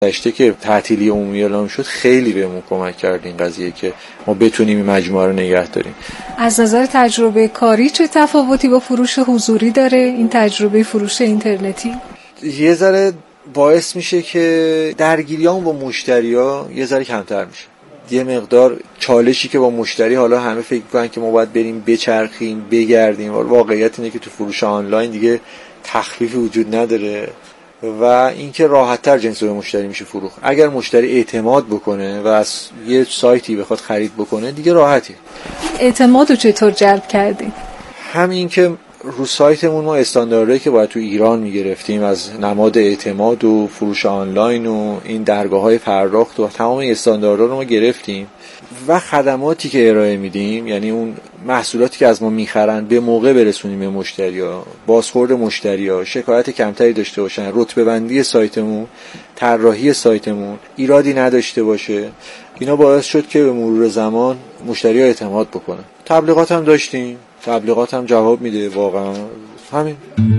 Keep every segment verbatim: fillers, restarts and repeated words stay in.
گذشته که تعطیلی عمومی اعلام شد خیلی بهمون کمک کرد این قضیه که ما بتونیم این مجموعه رو نگه داریم. از نظر تجربه کاری چه تفاوتی با فروش حضوری داره این تجربه فروش اینترنتی؟ یه ذره باعث میشه که درگیریام با مشتری‌ها یه ذره کمتر میشه. یه مقدار چالشی که با مشتری حالا همه فکر می‌کنن که ما باید بریم بچرخیم بگردیم، واقعیت اینه که تو فروش آنلاین دیگه تخفیفی وجود نداره و اینکه راحت‌تر جنس به مشتری میشه فروخت. اگر مشتری اعتماد بکنه و از یه سایتی بخواد خرید بکنه دیگه راحتی. اعتمادو چطور جلب کردین؟ همین که رو سایتمون ما استانداردهایی که باید تو ایران میگرفتیم از نماد اعتماد و فروش آنلاین و این درگاه‌های پرداخت و تمام این استانداردها رو ما گرفتیم و خدماتی که ارائه میدیم، یعنی اون محصولاتی که از ما میخرن به موقع برسونیم به مشتری‌ها، بازخورد مشتری‌ها، شکایت کمتری داشته باشن، رتبه بندی سایتمون، طراحی سایتمون ایرادی نداشته باشه. اینا باعث شد که به مرور زمان مشتری‌ها اعتماد بکنن. تبلیغات هم داشتیم، تبلیغات هم جواب میده واقعا. همین.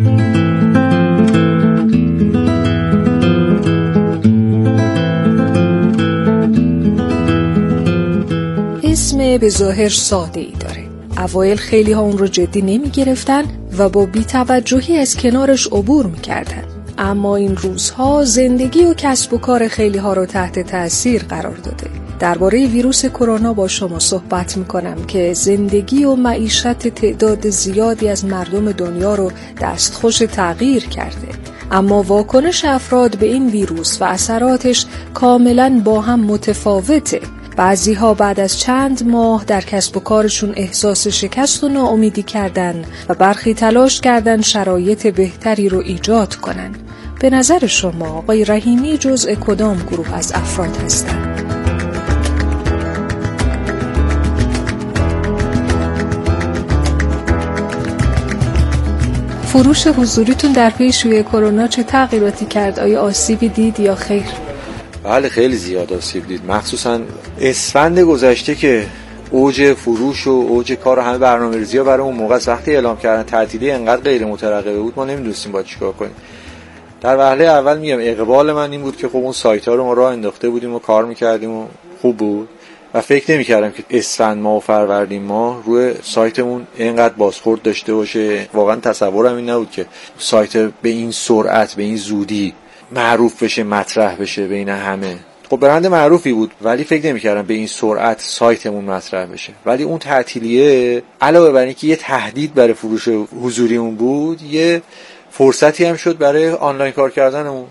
اسم به ظاهر ساده ای داره. اوایل خیلی ها اون رو جدی نمی گرفتن و با بی‌توجهی از کنارش عبور می کردن. اما این روزها زندگی و کسب و کار خیلی ها رو تحت تأثیر قرار داده. درباره ویروس کرونا با شما صحبت میکنم که زندگی و معیشت تعداد زیادی از مردم دنیا رو دستخوش تغییر کرده. اما واکنش افراد به این ویروس و اثراتش کاملاً با هم متفاوته. بعضی ها بعد از چند ماه در کسب و کارشون احساس شکست و ناامیدی کردن و برخی تلاش کردن شرایط بهتری رو ایجاد کنن. به نظر شما آقای رحیمی جزء کدام گروه از افراد هستند؟ فروش حضوریتون در پی شیوع کرونا چه تغییراتی کرد؟ آیا آسیبی دید یا خیر؟ بله خیلی زیاد آسیب دید، مخصوصا اسفند گذشته که اوج فروش و اوج کار و همه برنامه‌ریزی‌ها برای اون موقع وقتی اعلام کردن تعطیلی انقدر غیر مترقبه بود ما نمی‌دونستیم باید چیکار کنیم. در وهله اول میگم اقبال من این بود که خب اون سایت‌ها رو ما راه انداخته بودیم و کار می‌کردیم و خوب بود و فکر نمی‌کردم که اسفند ماه و فروردین ماه روی سایتمون اینقدر بازخورد داشته باشه. واقعا تصورم این نبود که سایت به این سرعت به این زودی معروف بشه، مطرح بشه بین همه. خب برند معروفی بود ولی فکر نمی‌کردم به این سرعت سایتمون مطرح بشه. ولی اون تعطیلیه علاوه بر اینکه یه تهدید برای فروش حضوریمون بود، یه فرصتی هم شد برای آنلاین کار کردنمون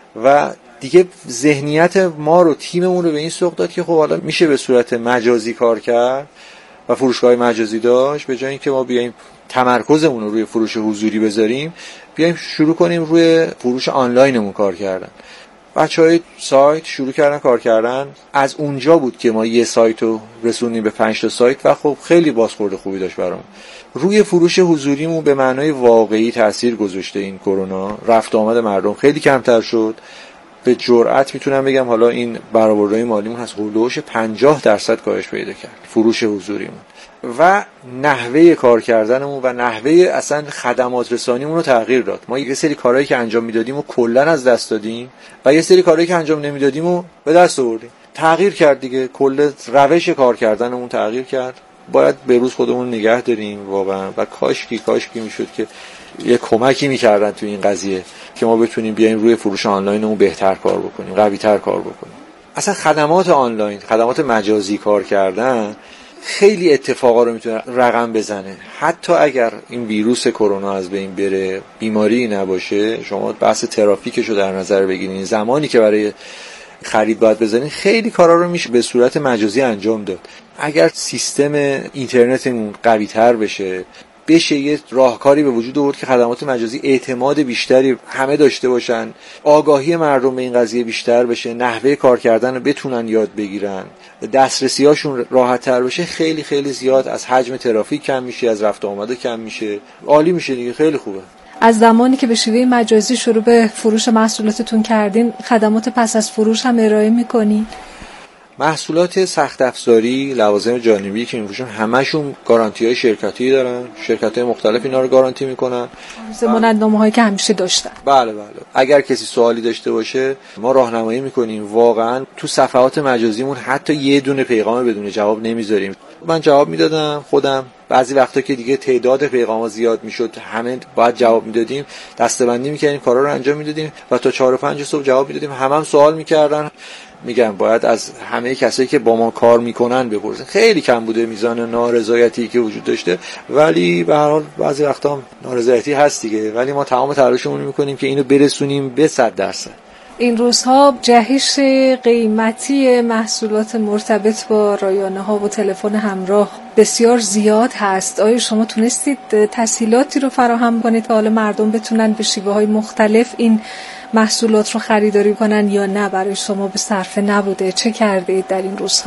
و دیگه ذهنیت ما رو تیممون رو به این سوق داد که خب حالا میشه به صورت مجازی کار کرد و فروشگاه مجازی داشت. به جای اینکه ما بیایم تمرکزمون رو روی فروش حضوری بذاریم بیایم شروع کنیم روی فروش آنلاینمون کار کردن. بچهای سایت شروع کردن کار کردن. از اونجا بود که ما یه سایت رو رسوندیم به پنج تا سایت و خب خیلی بازخورد خوبی داشت برام. روی فروش حضوریمون به معنای واقعی تاثیر گذاشته این کرونا. رفت آمد مردم خیلی کمتر شد. به جرئت میتونم بگم حالا این برآوردهای مالیمون هست حدوداش پنجاه درصد کاهش پیدا کرد فروش حضوریمون و نحوه کار کردنمون و نحوه اصلا خدمات رسانیمون رو تغییر داد. ما یه سری کارهایی که انجام میدادیم و کلا از دست دادیم و یه سری کارهایی که انجام نمیدادیم و به دست آوردیم. تغییر کرد دیگه، کل روش کار کردنمون تغییر کرد. باید به روز خودمون نگه داریم واقعا و کاشکی کاشکی میشد که یه کمکی میکردن تو این قضیه که ما بتونیم بیایم روی فروش آنلاینمون بهتر کار بکنیم، قوی‌تر کار بکنیم. اصلا خدمات آنلاین، خدمات مجازی کار کردن خیلی اتفاقا رو میتونه رقم بزنه. حتی اگر این ویروس کرونا از بین بره، بیماری نباشه، شما بحث ترافیکش رو در نظر بگیرین، زمانی که برای خرید باید بزنین، خیلی کارا رو میشه به صورت مجازی انجام داد. اگر سیستم اینترنتمون قوی‌تر بشه، بشه یه راهکاری به وجود آورد که خدمات مجازی اعتماد بیشتری همه داشته باشن، آگاهی مردم به این قضیه بیشتر بشه، نحوه کار کردن رو بتونن یاد بگیرن، دسترسی‌هاشون راحت‌تر بشه، خیلی خیلی زیاد از حجم ترافیک کم میشه، از رفت و آمد کم میشه. عالی میشه دیگه، خیلی خوبه. از زمانی که به شیوه مجازی شروع به فروش محصولاتتون کردین، خدمات پس از فروش هم ارائه میکنین؟ محصولات سخت افزاری، لوازم جانبی که میفروشن همشون گارانتی‌های شرکتی دارن. شرکت‌های مختلف اینا رو گارانتی میکنن. ضمانتنامه‌هایی که همیشه داشتن. بله بله. اگر کسی سوالی داشته باشه ما راهنمایی میکنیم. واقعا تو صفحات مجازیمون حتی یه دونه پیغام بدون جواب نمیذاریم. من جواب میدادم خودم. بعضی وقتا که دیگه تعداد پیغام‌ها زیاد میشد همه باید جواب میدادیم، دسته‌بندی میکردیم، کارا رو انجام میدادیم و تا چهار و پنج صبح جواب میدادیم. همم هم سوال میکردن. میگم باید از همه کسایی که با ما کار میکنن بپرسین. خیلی کم بوده میزان نارضایتی که وجود داشته، ولی به هر حال بعضی وقتا نارضایتی هست دیگه، ولی ما تمام تلاشمون رو میکنیم که اینو برسونیم به صد درصد. این روزها جهش قیمتی محصولات مرتبط با رایانه ها و تلفن همراه بسیار زیاد هست. آیا شما تونستید تسهیلاتی رو فراهم کنید که حالا مردم بتونن به شیوه های مختلف این محصولات رو خریداری کنن یا نه برای شما به صرفه نبوده؟ چه کردید در این روزها؟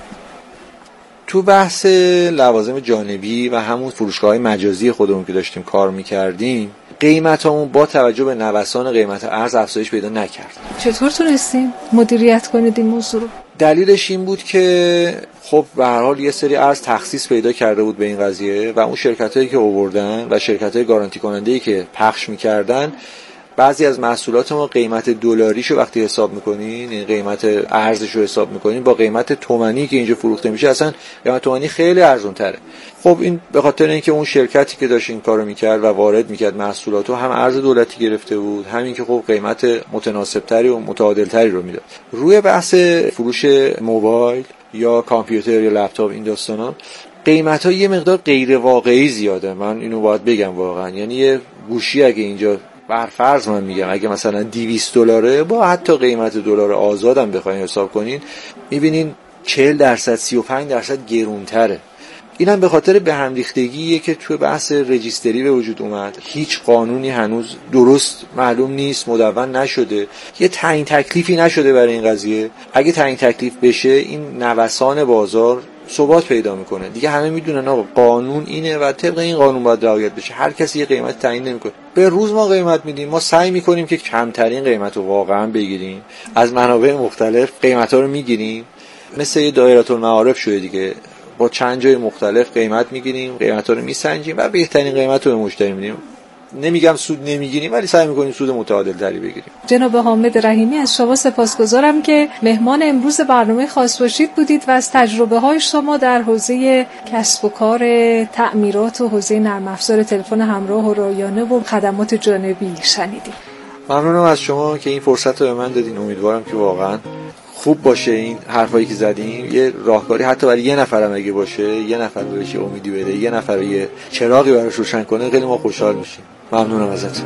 تو بحث لوازم جانبی و همون فروشگاه‌های مجازی خودمون که داشتیم کار می‌کردیم، قیمتامون با توجه به نوسان قیمت ارز افزایش پیدا نکرد. چطور تونستیم مدیریت کنید این موضوع رو؟ دلیلش این بود که خب به هر حال یه سری ارز تخصیص پیدا کرده بود به این قضیه و اون شرکتایی که آوردن و شرکتای گارانتی کننده‌ای که پخش می‌کردن، بعضی از محصولات ما قیمت دلاریشو وقتی حساب میکنین، این قیمت ارزشو حساب میکنین با قیمت تومانی که اینجا فروخته میشه، اصلا قیمت تومانی خیلی ارزون تره. خب این به خاطر اینکه اون شرکتی که داشت این کارو میکرد و وارد میکرد محصولاتو هم ارز دولتی گرفته بود، همین که خب قیمت متناسب تری و متعادل تری رو میداد. روی بحث فروش موبایل یا کامپیوتر یا لپتاپ این داستانا قیمت‌ها یه مقدار غیر واقعی زیاده. من اینو باید بگم واقعا، یعنی یه گوشی اگه اینجا بر فرض من میگم اگه مثلا دویست دلاره با حتی قیمت دلار آزادم بخواید حساب کنین، میبینین چهل درصد سی و پنج درصد گرونتره. اینم به خاطر به هم ریختگیه که توی بحث رجیستری به وجود اومد. هیچ قانونی هنوز درست معلوم نیست، مدون نشده، یه تعیین تکلیفی نشده برای این قضیه. اگه تعیین تکلیف بشه این نوسان بازار ثبات پیدا میکنه دیگه. همه میدونن آقا قانون اینه و طبق این قانون باید رعایت بشه. هر کسی یه قیمت تعیین نمیکنه. به روز ما قیمت میدیم، ما سعی میکنیم که کمترین قیمت رو واقعا بگیریم، از منابع مختلف قیمت ها رو میگیریم. مثل یه دایره المعارف شده دیگه، با چند جای مختلف قیمت میگیریم، قیمت ها رو میسنجیم و بهترین قیمت رو به مشتری میدیم. نمیگم سود نمیگیریم ولی سعی میکنیم سود متعادل تری بگیریم. جناب حامد رحیمی، از شما سپاسگزارم که مهمان امروز برنامه خاص باشید بودید و از تجربه های شما در حوزه کسب و کار تعمیرات و حوزه نرم افزار تلفن همراه و رایانه و خدمات جانبی شنیدیم. ممنونم از شما که این فرصت رو به من دادین. امیدوارم که واقعا خوب باشه این حرفایی که زدیم. یه راهکاری حتی برای یه نفرم اگه باشه، یه نفر بهش امیدی بده، یه نفر یه چراغی براش روشن کنه، خیلی ما خوشحال میشیم. ممنونم ازت.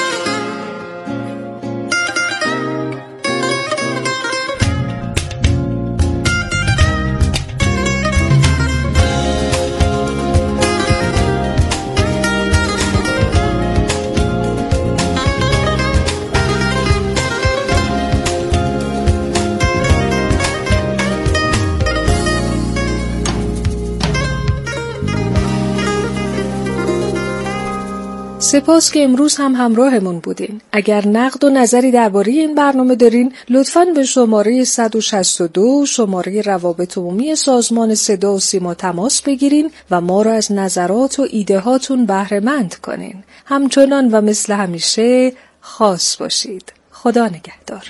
سپاس که امروز هم همراهمون بودین. اگر نقد و نظری درباره این برنامه دارین لطفاً به شماره صد و شصت و دو شماره روابط عمومی سازمان صدا و سیما تماس بگیرین و ما را از نظرات و ایده هاتون بهره مند کنین. همچنان و مثل همیشه خاص باشید. خدا نگهدار.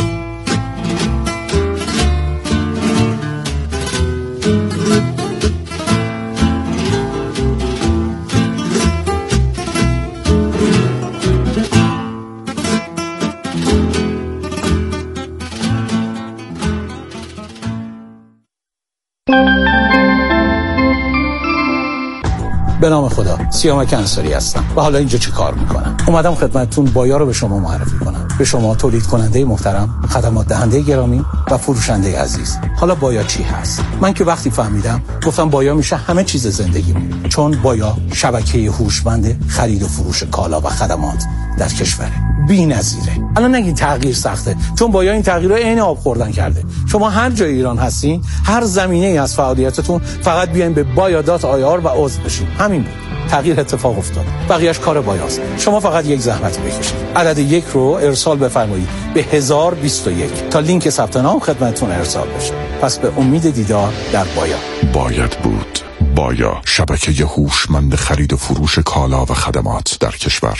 به نام خدا، سیامک انصاری هستم و حالا اینجا چه کار میکنم؟ اومدم خدمتتون بایا رو به شما معرفی کنم. به شما تولید کننده محترم، خدمات دهنده گرامی و فروشنده عزیز. حالا بایا چی هست؟ من که وقتی فهمیدم گفتم بایا میشه همه چیز زندگیمون، چون بایا شبکه هوشمند خرید و فروش کالا و خدمات در کشور بی‌نظیره. الان نگین تغییر سخته، چون بایا این تغییر رو عین آب خوردن کرده. شما هر جای ایران هستین، هر زمینه‌ای از فعالیتتون، فقط بیاین به بایا دات آی آر و عضو بشین. همین بود. تغییر اتفاق افتاد. بقیه‌اش کار بایاست. شما فقط یک زحمت بکشید. عدد یک رو ارسال بفرمایید به هزار و بیست و یک تا لینک ثبت نام خدمتتون ارسال بشه. پس به امید دیدار در بایا. باید بود. بایا، شبکه هوشمند خرید و فروش کالا و خدمات در کشور.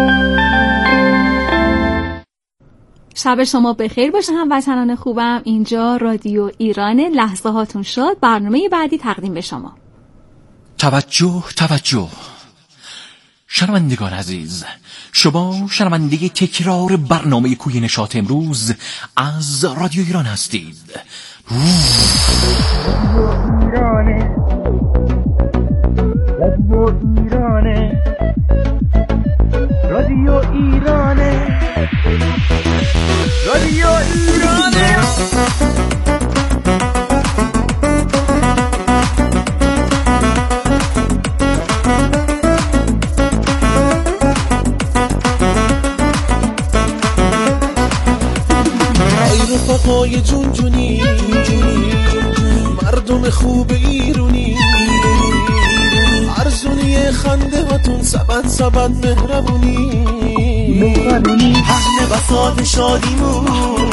شب شما بخیر باشه هموطنان خوبم. اینجا رادیو ایران. لحظه هاتون شد. برنامه بعدی تقدیم به شما. توجه توجه شنوندگان عزیز، شما شنونده تکرار برنامه کوی نشاط امروز از رادیو ایران هستید. ایرانه رادیو ایرانه رادیو ایرانه رادیو ایرانه ای رفقای جون جونی مردم خوب ایرونی، ارزونی خنده هاتون سبد سبد مهربونی پهن بساط شادیمون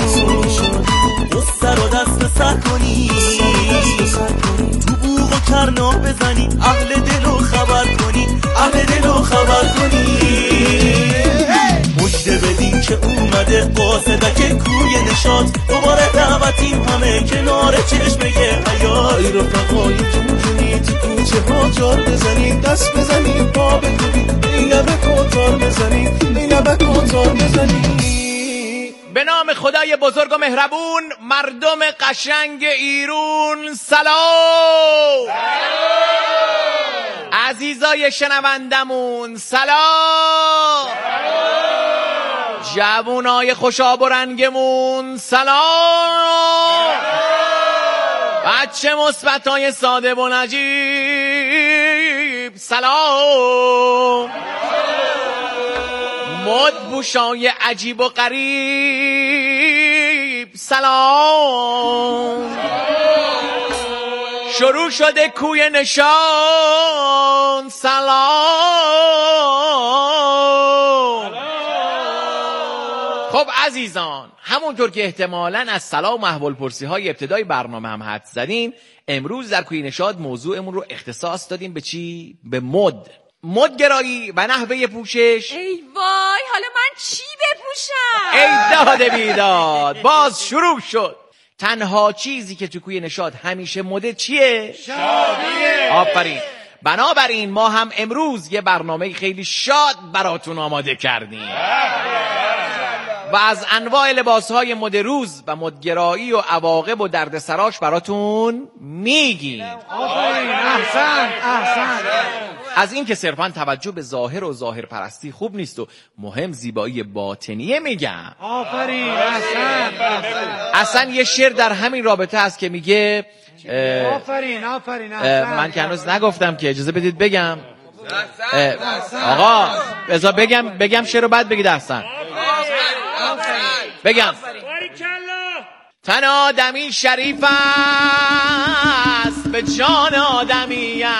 دست رو دست سر کنی، تو بوغ و کرنا بزنی، اهل دلو خبر کنی، اهل دلو خبر کنی. مجده بدین که اومده قاصدک کوی نشاط، دوباره دعوتیم همه کنار چشمه حیات. ای رفقای جون جونی تو کوچه ها جار بزنید، دست بزنید پا بگوید، این لبه کتار بزنید، این لبه کتار بزنید. به نام خدای بزرگ و مهربون، مردم قشنگ ایرون سلام. عزیزای شنوندمون سلام. جوونای خوشاب و رنگمون سلام. بچه مثبتای ساده و نجیب سلام. مد بوشای عجیب و غریب سلام. شروع شده کوی نشان سلام. خب عزیزان، همونطور که احتمالاً از سلام و احوالپرسی های ابتدای برنامه هم حد زدین، امروز در کوی نشاط موضوعمون رو اختصاص دادیم به چی؟ به مد. مدگرایی و نحوه پوشش. ای وای، حالا من چی بپوشم؟ ای داد بیداد، باز شروع شد. تنها چیزی که تو کوی نشاط همیشه مده چیه؟ شادیه. آفرین. بنابراین ما هم امروز یه برنامه خیلی شاد براتون آماده کردیم و از انواع لباسهای مد روز و مدگرایی و عواقب و دردسراش براتون میگیم. آفرین، احسن احسن. از این که صرفا توجه به ظاهر و ظاهر پرستی خوب نیست و مهم زیبایی باطنیه میگم. آفرین، احسن احسن. اصلا یه شعر در همین رابطه هست که میگه آفرین آفرین احسن. من که هنوز نگفتم که اجازه بدید بگم. آقا بذار بگم بگم شعر رو بعد بگید احسن. بگم تن آدمی شریف است به جان آدمیت،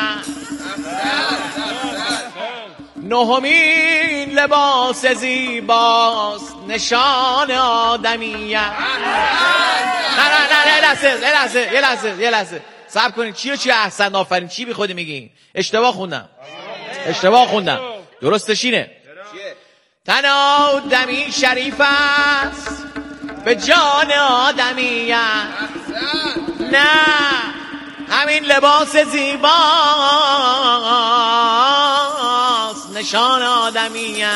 نهمین لباس زیباست نشان آدمیت. نه نه نه یه لحظه یه لحظه یه لحظه یه لحظه صبر کنید. چی رو چی احسن آفرین چی بی خودی میگین؟ اشتباه خوندم اشتباه خوندم درستش اینه تن آدمی شریف است به جان آدمیت، نه همین لباس زیباست نشان آدمیت.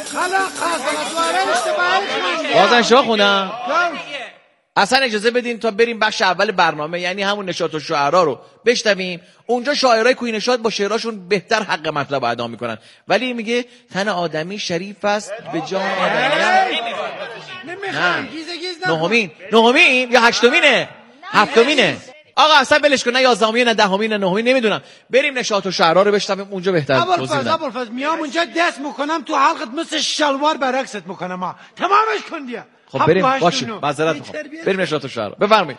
بازن اشتباه خوندم. اصلا اجازه بدین تا بریم بخش اول برنامه، یعنی همون نشاط و شعرها رو بشنویم. اونجا شاعرای کوی نشاط با شعراشون بهتر حق مطلب ادا میکنن، ولی میگه تن آدمی شریف است به جان آدمیت. نه نهمین نهمین یا هشتمینه هفتمینه. آقا اصلا بلش کن، نه یازدهمین نه دهمین نه نهمین نمیدونم. بریم نشاط و شعرها رو بشنویم، اونجا بهتر توضیح میدم. ابوالفضل میام اونجا دست میکنم تو حلقت مثل شلوار برعکست میکنم ها. تمامش کن دیگه. خب بریم باشه، معذرت میخوام. بریم نشاط و شعرها. بفرمایید.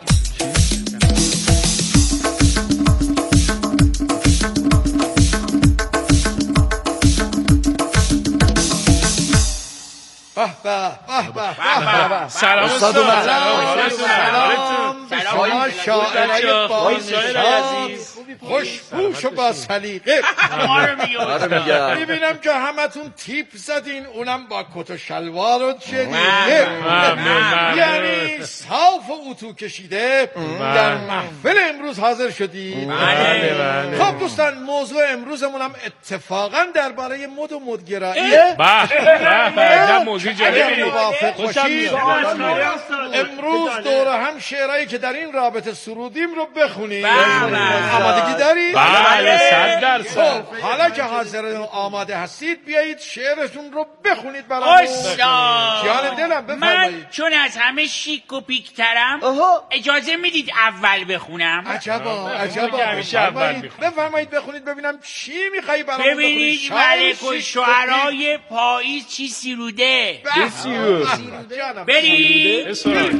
به به به به. سلام استاد. سلام شما شاعرای بانشاد خوش‌پوش و با سلیقه. میبینم که همتون تیپ زدین، اونم با کت و شلوار و جلیقه، یعنی صاف و اتو کشیده در محفل امروز حاضر شدید. خب دوستان، موضوع امروزمونم اتفاقا درباره مد و مدگراییه. به موضوع جالبی. موافق باشید امروز دور هم شعرهایی که در این رابطه سرودیم رو بخونیم. آمادگی دارید؟ بله صد درصد. حالا که حاضر آماده هستید بیایید شعرتون رو بخونید برامون. جان دلم بفرمایید. من چون از همه شیک و پیکترم اجازه میدید اول بخونم؟ عجبا عجبا. بفرمایید بفرمایید بخونید ببینم چی میخوای برامون بخونید. ببینید ملک و شعرای پاییز چی سروده. برید.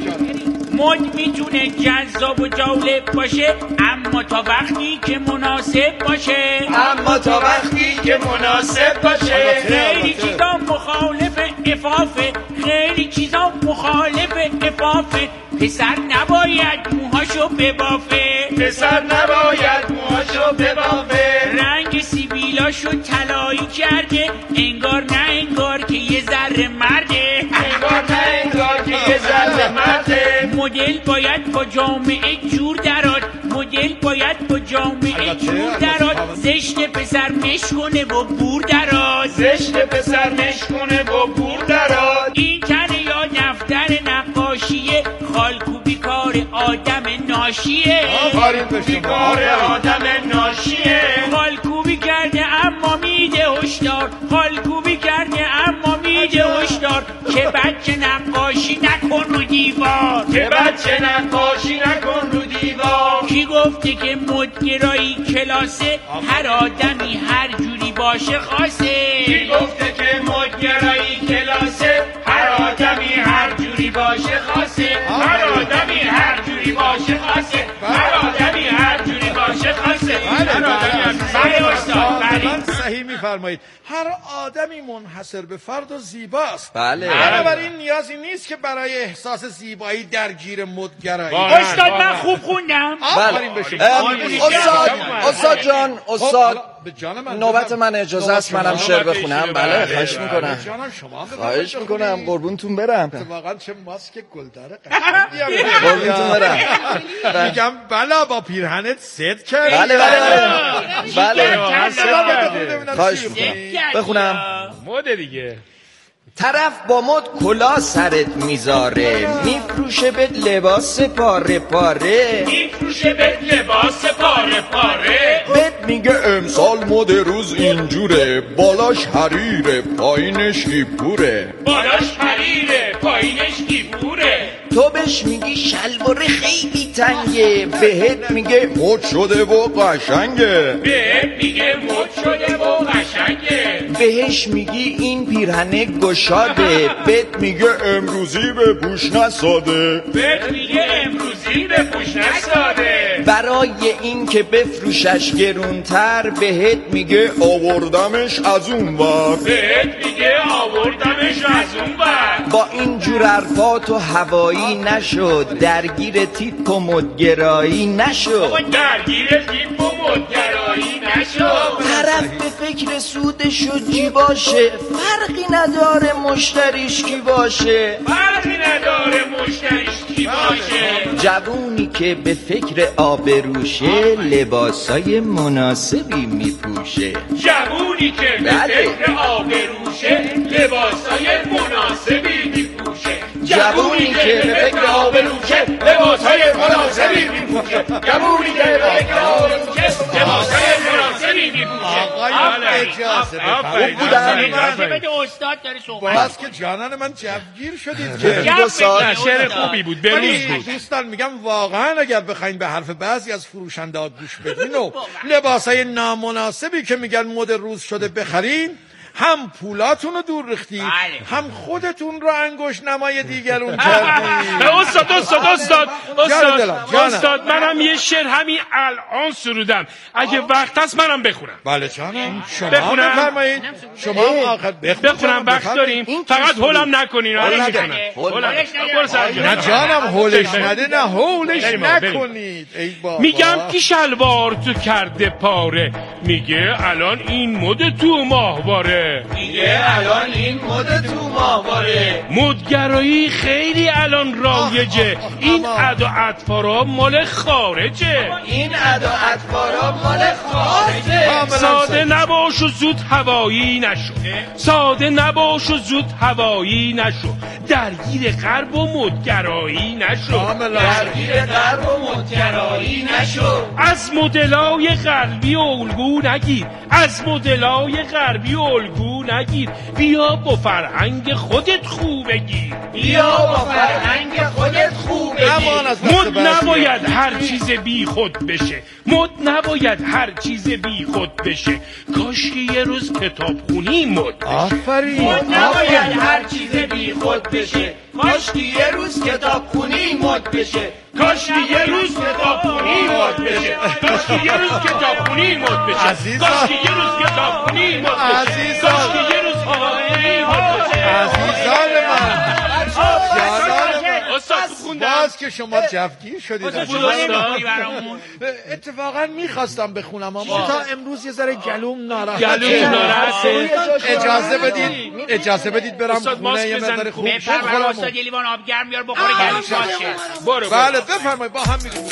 مد میتونه جذاب و جالب باشه، اما تا وقتی که مناسب باشه. اما تا وقتی که مناسب باشه. خیلی چیزا مخالف عفافه، خیلی چیزا مخالف عفافه. پسر نباید موهاشو ببافه، پسر نباید موهاشو ببافه. رنگ سیبیلاشو طلایی کرده، انگار نه انگار که یه ذره مرده، انگار نه انگار که یه ذره مرده. مدل باید با جامعه جور دراد، مدل باید با جامعه جور دراد. زشت پسر مشکنه و بور دراد، زشت پسر مشکنه و بور دراد. این تنه یا دفتر نقاشیه، خالکوبی کار آدم ناشیه. خالکوبی کار آدم ناشیه. خالکوبی کرده اما میده هشدار، خالکوبی کرده اما میده هشدار. که بچه نقاشی نکن رو دیوار، که بچه نقاشی نکن رو دیوار. کی گفته که مدگرایی کلاسه، هر آدمی هر جوری باشه خاصه. کی گفته که مدگرایی کلاسه، هر آدمی هر جوری باشه خاصه. هر آدمی هر جوری باشه خاصه. هر آدمی هر جوری باشه خاصه. هر آدمی هر جوری. صحیح میفرمایید. هر آدمی منحصر به فرد و زیباست. بله. بنابراین نیازی نیست که برای احساس زیبایی درگیر مدگرایی. استاد من خوب خوندم. آفرین بشید. استاد استاد جان استاد نوبت من اجازه است منم شعر بخونم؟ بله خواهش میکنم. خواهش میکنم قربونتون برم. واقعا چه ماسک گلدار قشنگی. قربونتون برم. میگم بلا با پیرهنت ست کرد. بله بله بله. خواهش میکنم. بخونم. مد دیگه. طرف با مد کلا سرت میذاره، میفروشه به لباس پاره پاره، میفروشه به لباس پاره پاره. بهت میگه امسال مد روز اینجوره، بالاش حریره پایینش گیپوره، بالاش حریره پایینش گیپوره. تو بهش میگی شلوار خیلی تنگه، بهت میگه مد شده و قشنگه، بهت میگه مد شده و قشنگه. بهش میگی این پیرهنه گشاده، بهت میگه امروزی به پوش نساده، بهت میگه امروزی به پوش نساده. برای این که بفروشش گرونتر، بهت میگه آوردمش از اون ور، بهت میگه آوردمش از اون ور. با این جور حرفات و هوایی نشد، درگیر تیپ و مدگرایی نشد، درگیر تیپ و مدگرایی نشد. طرف به فکر سودش و جیباشه، فرقی نداره مشتریش کی باشه، فرقی نداره مشتریش کی باشه. جوونی که به فکر آبروشه، لباسای مناسبی میپوشه. جوونی که به فکر آبروشه، لباسای مناسبی میپوشه. جوونی که به فکر آبروشه، لباسای مناسبی میپوشه. جوونی که به فکر آبروشه، لباسای مناسبی میپوشه. آقایان اجازه خوب بودن. اجازه بده استاد داره صحبت. باز که جانان من جوگیر شدید که دو ساعت شعر خوبی بود بروز بود. دوستان میگم واقعا اگر بخواین به حرف بعضی از فروشنده ها گوش بدین و لباسای نامناسبی که میگن مد روز شده بخرین، هم پولاتون رو دور ریختید هم خودتون رو انگشت نمای دیگرون کردید. استاد استاد استاد استاد استاد منم یه شعر همین الان سرودم، اگه وقت هست منم بخونم. بله جانم شما بخونم. بفرمایید. شما آخر بخونم وقت داریم، فقط هولم نکنین. هول نده. نه جانم هولش نده، نه هولش نکنید. ای بابا میگم که شلوار تو کرده پاره، میگه الان این مد تو ماهواره، میگه الان این مد تو ماهواره. مدگرایی خیلی الان رایجه، این ادا اطفارا مال خارجه، این ادا اطفارا مال خارجه. ساده نباش و زود هوایی نشو، ساده نباش و زود هوایی نشو، درگیر غرب و مدگرایی نشو، درگیر غرب و مدگرایی نشو. از مدلای غربی و الگو نگیر، از مدلای غربی و الگو نگیر، بیا با فرهنگ خودت خوبه گیر، بیا با فرهنگ خودت خوبه گیر. مد نباید هر چیز بی خود بشه، مد نباید هر چیز بی خود بشه، کاش که یه روز کتاب خونی مد بشه. آفرین. مد نباید هر چیز بی خود بشه، کاش که یه روز کتاب خونی مد بشه، کاش که یه روز کتاب خونی مد بشه، کاش که یه روز کتاب خونی مد بشه، کاش که یه روز کتاب خونی مد بشه، کاش که یه روز هوایی مد بشه. عزیزان من استاد خوندم. باز که شما جوگیر شدید. اتفاقا میخواستم بخونم اما تا امروز یه ذره گلوم ناراحت. گلوم ناراحت. اجازه بدید اجازه بدید برم خونه یه مقدار خوب بخورم. استاد یه لیوان آب گرم بیار بخوره گلوش باشه. برو. بله بفرمایید با هم میریم.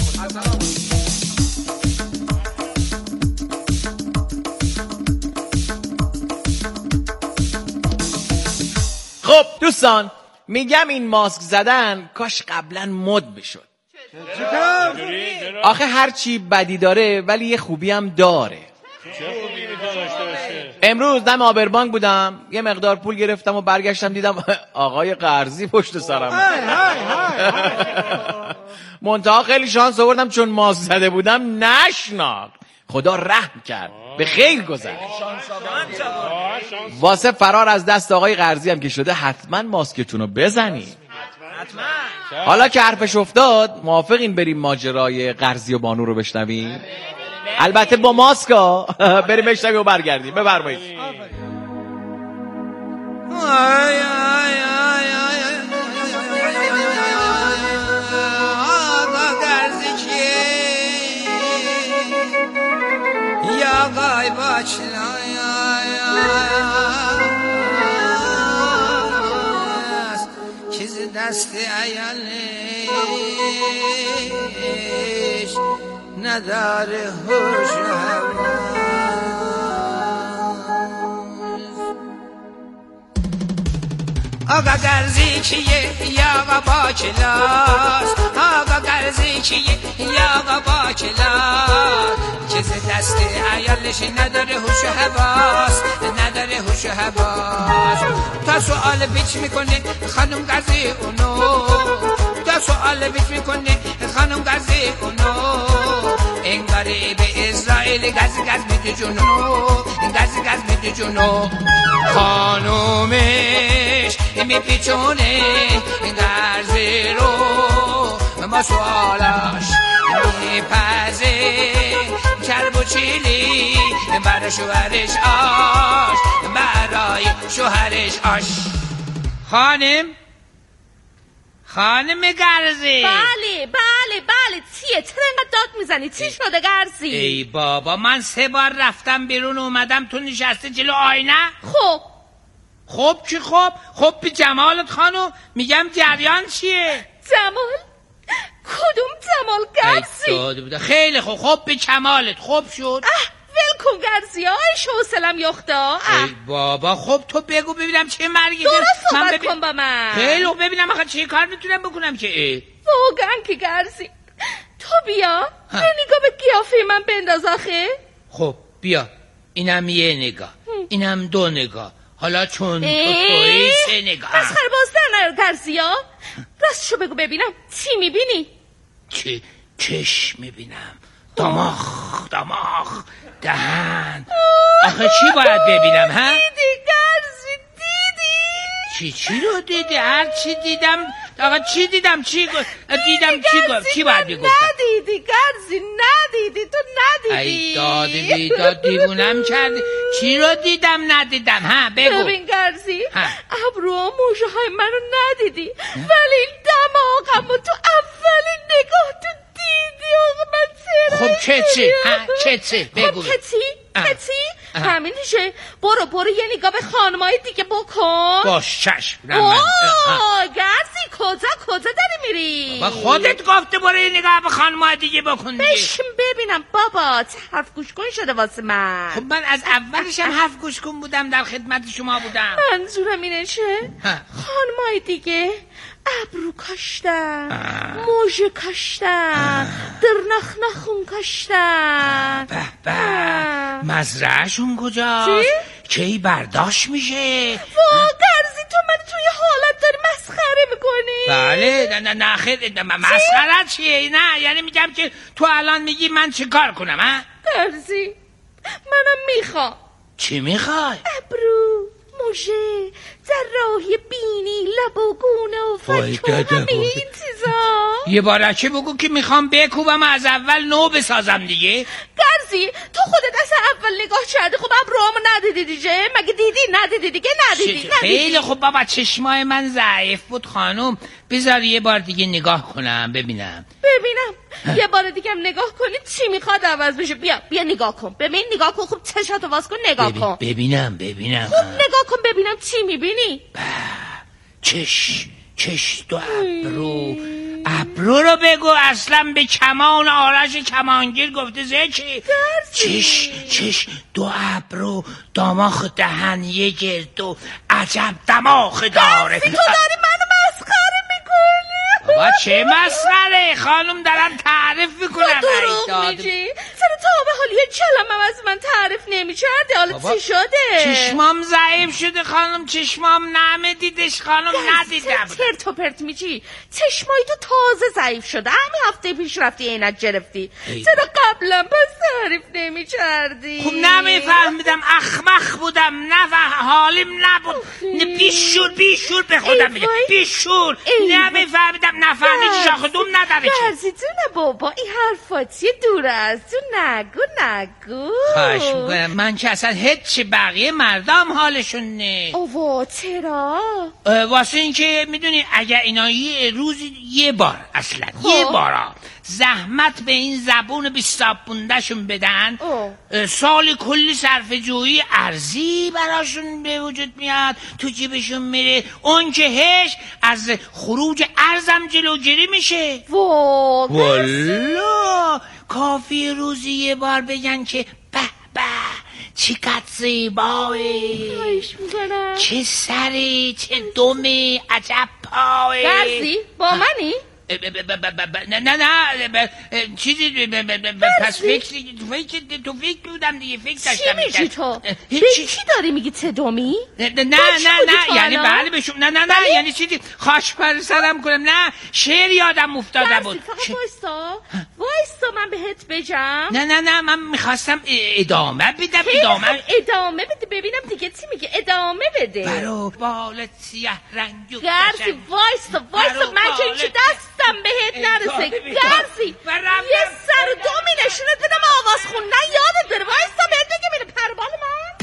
خب دوستان میگم این ماسک زدن کاش قبلا مد بشد. آخه هر چی بدی داره ولی یه خوبی هم داره. امروز دم آبربانک بودم، یه مقدار پول گرفتم و برگشتم دیدم آقای قرضی پشت سرم. منتها خیلی شانس آوردم چون ماسک زده بودم نشناخت. خدا رحم کرد، به خیر گذشت. واسه فرار از دست آقای قرضی هم که شده حتما ماسکتون رو بزنید. حالا که حرفش افتاد موافقین بریم ماجرای قرضی و بانو رو بشنویم؟ البته با ماسکا. بریم بشنویم و برگردیم. بفرمایید. آقای باچلا چیز دست ایالش نداره هوش و آقا قرضی کیه یا آقا باچلاست، آقا قرضی کیه یا آقا باچلاست، چیز دست عیالش نداره هوش و حواس، نداره هوش و حواس. تا سوال بیچ میکنه خانم قرضی اونو، تا سوال بیچ میکنه خانم قرضی اونو، انگاره به اسرائیل گز گز میده جونو، گز گز میده جونو. خانومش میپیچونه قرضی رو، ما سوالاش میپزه کرب و چیلی، برای شوهرش آش، برای شوهرش آش. خانم خانم قرضی. بله بله بله چیه؟ چرا اینقدر داد میزنی؟ چی شده قرضی؟ ای بابا من سه بار رفتم بیرون اومدم تو نشسته جلو آینه. خب خب چی خب؟ خب به جمالت خانم میگم جریان چیه؟ جمال؟ کدوم جمال قرضی؟ خیلی خوب. خب به کمالت خوب شد. اه ول کن قرضی های شوسلم یختا. ای بابا خب تو بگو ببینم چه مرگی درست صحبت ببین... کن با من. خیلی خوب ببینم آخه چه کار میتونم بکنم که ای واقعا که قرضی تو بیا یه نگاه به قیافه من بنداز آخه. خب بیا اینم یه نگاه اینم دو نگاه، حالا چون تو توی سه نگاه. از خربازتر نرو قرضی ها. راستشو بگو ببینم چی میبینی؟ چه چشم میبینم، دماغ دماغ دهن. آخه چی باید ببینم ها؟ دیدی چی چی رو دیدی؟ هر چی دیدم آقا چی دیدم چی گفت دیدم چی گفت چی باید بگفتم؟ ندیدی گرزی ندیدی تو ندیدی. ای دادی بیداد دیوونم کردی. چی رو دیدم ندیدم ها بگو. ببین گرزی ابرو و موشه های منو ندیدی ولی دماغمو تو اولین نگاه تو دیدی. آقا من خب چه چی؟ چه چی؟ بگو. خب کتی؟ کتی؟ همینیشه. برو برو یه نگاه به خانمای دیگه بکن. باش چشم. اوه گرزی کجا کجا داری میری؟ با خودت گفته برو یه نگاه به خانمای دیگه بکن دیگه. بشم ببینم بابا چه حرف گوش کن شده واسه من. خب من از اولش هم حرف گوش کن بودم در خدمت شما بودم. منظورم اینه چه؟ خانمای دیگه ابرو کاشتن موژه کاشتن در نخ نخون کاشتن. به به مزرعهشون کجاست؟ کی برداشت میشه؟ وا گرزی تو من توی حالت داری مسخره میکنی؟ بله نه نه نه خیلی مسخره چیه؟ نه یعنی میگم که تو الان میگی من چه کار کنم ها؟ گرزی منم میخوام. چی میخوای؟ ابرو موژه جراحی بینی لب و گونه و فک و همه این چیزا. یه بارچه بگو که میخوام بکوبم از اول نو بسازم دیگه. گرزی تو خودت از اول نگاه کردی خب ابروامو ندیدی دیگه؟ مگه دیدی؟ ندیدی دیگه ندیدی. خیلی خب بابا چشمای من ضعیف بود خانم. بذار یه بار دیگه نگاه کنم ببینم. ببینم یه بار دیگه هم نگاه کنی چی میخواد عوض بشه. بیا بیا نگاه کن ببین نگاه کن. خوب چشاتو واس کن نگاه ببین. کن. ببینم ببینم خوب نگاه کن ببینم چی میبینی. چش چش دو ابرو ابرو رو بگو اصلا به کمان آرش کمانگیر گفته زکی. چش چش دو ابرو دماغ دهن یه گردو عجب دماغ داره. تو داری منو مسخره میکنی. بابا چه مسخره خانم دارم تعریف میکنم. دروغ میگی. چرا تا به حال یه کلمه از من تعریف نمی‌کردی؟ حالا چی شده؟ چشمام ضعیف شده خانم. چشمام نمه دیدش خانم ندیدم. چرت و پرت میگی. چشمای تو تازه ضعیف شده. همین هفته پیش رفتی عینک گرفتی. چرا قبلا پس تعریف نمی‌کردی؟ خب نمیفهمیدم اخمخ بودم نه حالیم نبود. بیشور بیشور به خودم میگم بیشور نمیفهمیدم نفهمیدی شاخ دوم نداره چی. گرزی جونه بابا این حرفاتی دور از تو نگو نگو. خواهش میکنم من که اصلا هیچ بقیه مردم حالشون نه. اوه چرا؟ واسه این که میدونی اگر اینا یه روزی یه بار اصلا یه بارا زحمت به این زبون بیستاپونده شون بدن سال کلی صرف جویی ارزی براشون به وجود میاد تو جیبشون میره. اون که هش از خروج ارزم جلوگیری میشه. والا کافی روزی یه بار بگن که به به چقدر زیبایی چه سری چه دومی عجب پایی. گرزی با منی؟ نه نه نه چیزی پس فکر تو فکر تو فکر بودم دیگه فکر داشتم. چی میگی تو؟ به چی داری میگی تدومی؟ نه نه نه نه یعنی بله بشم نه نه نه یعنی چیزی خاش پر سرم کنم نه شعر یادم افتاده بود. وایستا وایستا من بهت بگم. نه نه نه من میخواستم ادامه بدم. ادامه ادامه بده ببینم دیگه چی میگه. ادامه بده. برو بالت سیاه رنگ گرزی وایستا وایستا من که اینچه دستم بهت نرسه. گرزی یه سر و دومی نشونت بدم آواز خوندن یادت بره. وایستا بهت بگم اینه پربال من.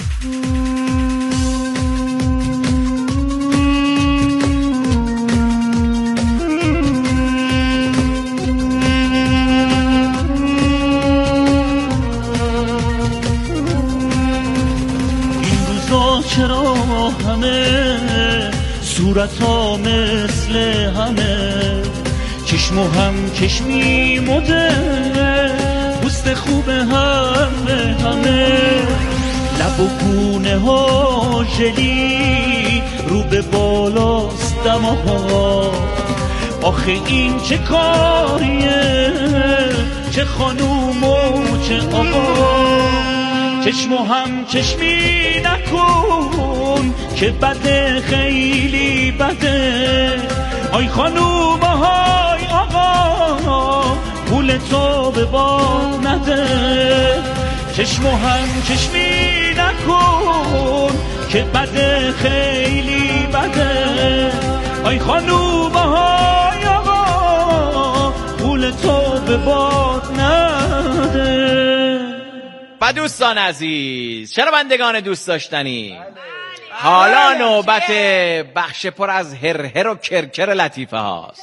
این روزا چرا همه صورت ها مثل همه چشم و هم چشمی مده پوست خوب همه همه لب و گونه ها ژلی رو به بالاست دماغ. آخه این چه کاریه چه خانوم و چه آقا. چشم و هم چشمی نکن که بده خیلی بده. آی خانوم های آقا پول تو به باد نده. چشم و هم چشمی نکن که بده خیلی بده. بده آی خانومه های آقا پول تو به باد نده. و دوستان عزیز، شنوندگان دوست داشتنی، حالا نوبت بخش پر از هرهر و کرکر لطیفه هاست.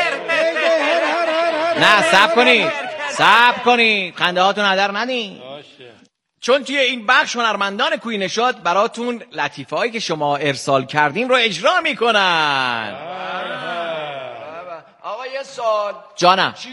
نه صبر کنید صبر کنید خنده هاتون هدر ندین، چون توی این بخش هنرمندان کوی نشاط براتون لطیفه هایی که شما ارسال کردین رو اجرا میکنن. آقا یه سوال جانم.